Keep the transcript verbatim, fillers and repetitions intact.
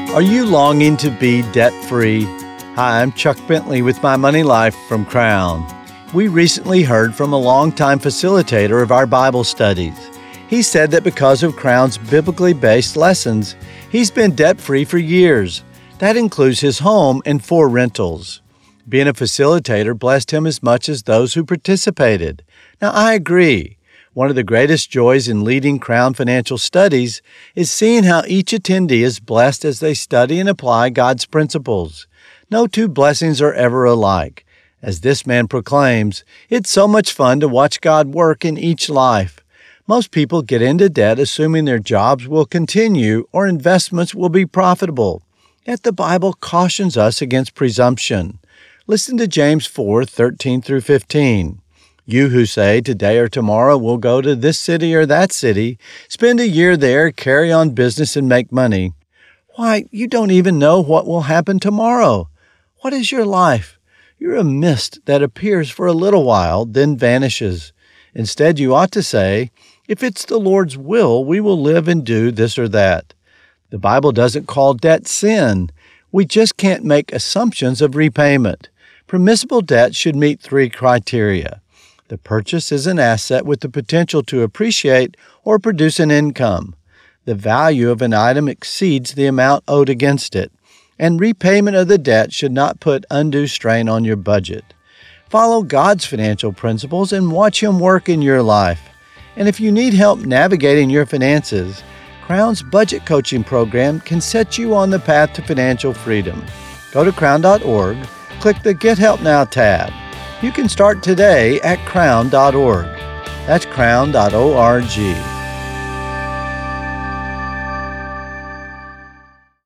Are you longing to be debt-free? Hi, I'm Chuck Bentley with My Money Life from Crown. We recently heard from a longtime facilitator of our Bible studies. He said that because of Crown's biblically based lessons, he's been debt-free for years. That includes his home and four rentals. Being a facilitator blessed him as much as those who participated. Now, I agree. One of the greatest joys in leading Crown Financial Studies is seeing how each attendee is blessed as they study and apply God's principles. No two blessings are ever alike. As this man proclaims, it's so much fun to watch God work in each life. Most people get into debt assuming their jobs will continue or investments will be profitable. Yet the Bible cautions us against presumption. Listen to James four, thirteen through fifteen. You who say, today or tomorrow we'll go to this city or that city, spend a year there, carry on business, and make money. Why, you don't even know what will happen tomorrow. What is your life? You're a mist that appears for a little while, then vanishes. Instead, you ought to say, if it's the Lord's will, we will live and do this or that. The Bible doesn't call debt sin. We just can't make assumptions of repayment. Permissible debt should meet three criteria. The purchase is an asset with the potential to appreciate or produce an income. The value of an item exceeds the amount owed against it, and repayment of the debt should not put undue strain on your budget. Follow God's financial principles and watch Him work in your life. And if you need help navigating your finances, Crown's budget coaching program can set you on the path to financial freedom. Go to crown dot org, click the Get Help Now tab. You can start today at crown dot org. That's crown dot org.